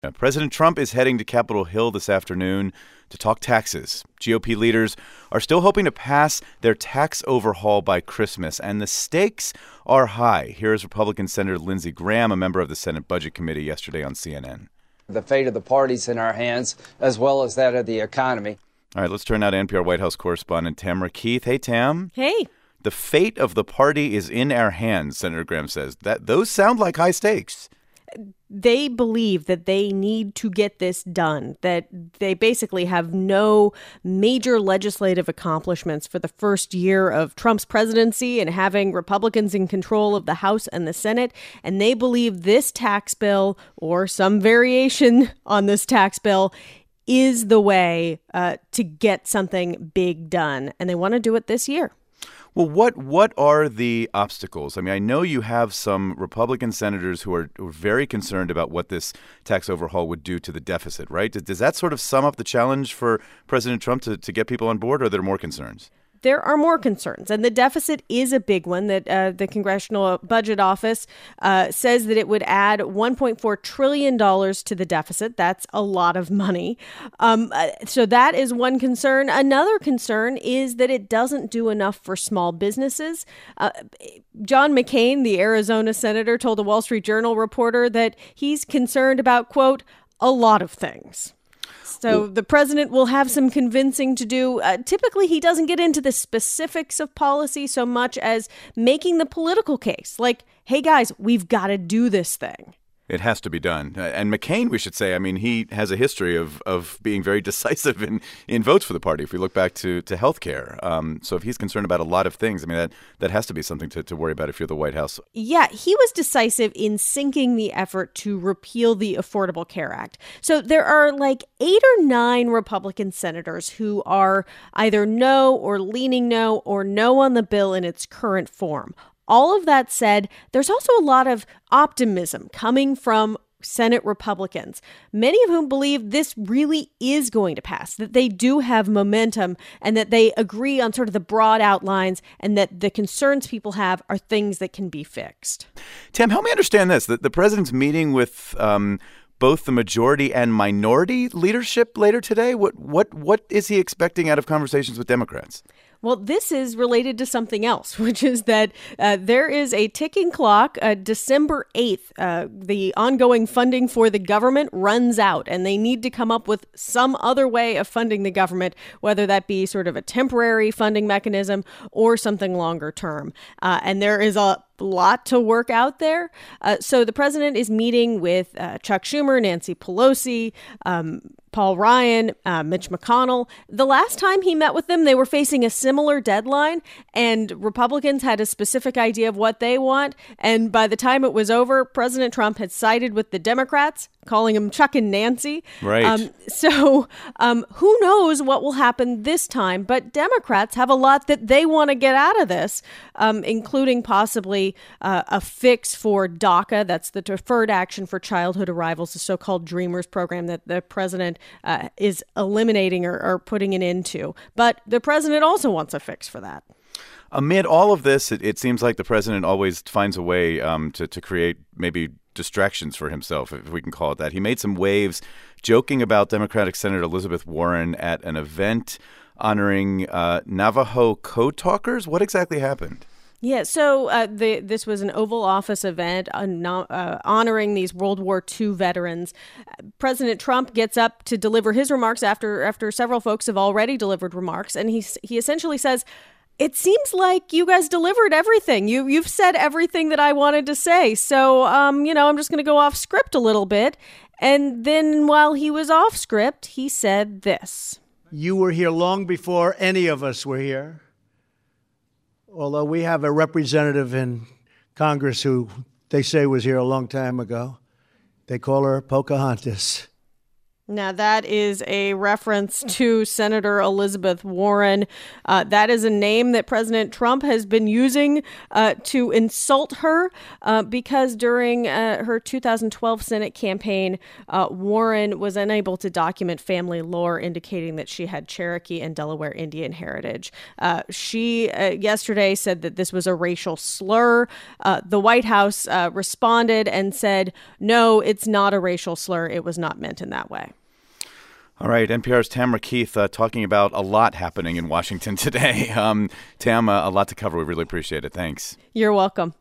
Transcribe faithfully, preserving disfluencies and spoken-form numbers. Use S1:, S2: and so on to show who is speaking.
S1: Now, President Trump is heading to Capitol Hill this afternoon to talk taxes. G O P leaders are still hoping to pass their tax overhaul by Christmas, and the stakes are high. Here is Republican Senator Lindsey Graham, a member of the Senate Budget Committee, yesterday on C N N.
S2: The fate of the party's in our hands, as well as that of the economy.
S1: All right, let's turn now to N P R White House correspondent Tamara Keith. Hey, Tam.
S3: Hey.
S1: The fate of the party is in our hands, Senator Graham says. That those sound like high stakes.
S3: They believe that they need to get this done, that they basically have no major legislative accomplishments for the first year of Trump's presidency and having Republicans in control of the House and the Senate. And they believe this tax bill, or some variation on this tax bill, is the way uh, to get something big done. And they want to do it this year.
S1: Well, what what are the obstacles? I mean, I know you have some Republican senators who are, who are very concerned about what this tax overhaul would do to the deficit, right? Does, does that sort of sum up the challenge for President Trump to, to get people on board, or are there more concerns?
S3: There are more concerns, and the deficit is a big one. That uh, the Congressional Budget Office uh, says that it would add one point four trillion dollars to the deficit. That's a lot of money. Um, uh, so that is one concern. Another concern is that it doesn't do enough for small businesses. Uh, John McCain, the Arizona senator, told a Wall Street Journal reporter that he's concerned about, quote, a lot of things. So the president will have some convincing to do. Uh, typically, he doesn't get into the specifics of policy so much as making the political case. Like, hey, guys, we've got to do this thing.
S1: It has to be done. And McCain, we should say, I mean, he has a history of of being very decisive in, in votes for the party, if we look back to, to health care. Um, so if he's concerned about a lot of things, I mean, that, that has to be something to, to worry about if you're the White House.
S3: Yeah, he was decisive in sinking the effort to repeal the Affordable Care Act. So there are like eight or nine Republican senators who are either no or leaning no or no on the bill in its current form. All of that said, there's also a lot of optimism coming from Senate Republicans, many of whom believe this really is going to pass, that they do have momentum and that they agree on sort of the broad outlines and that the concerns people have are things that can be fixed.
S1: Tim, help me understand this. The, the president's meeting with um, both the majority and minority leadership later today. What, what, what is he expecting out of conversations with Democrats?
S3: Well, this is related to something else, which is that uh, there is a ticking clock. Uh, December eighth, uh, the ongoing funding for the government runs out, and they need to come up with some other way of funding the government, whether that be sort of a temporary funding mechanism or something longer term. Uh, and there is a lot to work out there. Uh, so the president is meeting with uh, Chuck Schumer, Nancy Pelosi, um, Paul Ryan, uh, Mitch McConnell. The last time he met with them, they were facing a similar deadline, and Republicans had a specific idea of what they want. And by the time it was over, President Trump had sided with the Democrats, calling them Chuck and Nancy.
S1: Right.
S3: Um, so um, who knows what will happen this time? But Democrats have a lot that they want to get out of this, um, including possibly uh, a fix for DACA. That's the Deferred Action for Childhood Arrivals, the so-called Dreamers program that the president uh, is eliminating or, or putting an end to. But the president also wants a fix for that.
S1: Amid all of this, it, it seems like the president always finds a way um, to, to create maybe distractions for himself, if we can call it that. He made some waves joking about Democratic Senator Elizabeth Warren at an event honoring uh, Navajo code talkers. What exactly happened?
S3: Yeah, so uh, the, this was an Oval Office event uh, no, uh, honoring these World War Two veterans. President Trump gets up to deliver his remarks after after several folks have already delivered remarks, and he he essentially says, "It seems like you guys delivered everything. You you've said everything that I wanted to say. So um, you know, I'm just going to go off script a little bit." And then while he was off script, he said this:
S4: "You were here long before any of us were here. Although we have a representative in Congress who they say was here a long time ago. They call her Pocahontas."
S3: Now, that is a reference to Senator Elizabeth Warren. Uh, that is a name that President Trump has been using uh, to insult her uh, because during uh, her two thousand twelve Senate campaign, uh, Warren was unable to document family lore indicating that she had Cherokee and Delaware Indian heritage. Uh, she uh, yesterday said that this was a racial slur. Uh, the White House uh, responded and said, no, it's not a racial slur. It was not meant in that way.
S1: All right, N P R's Tamara Keith uh, talking about a lot happening in Washington today. Um, Tam, uh, a lot to cover. We really appreciate it. Thanks.
S3: You're welcome.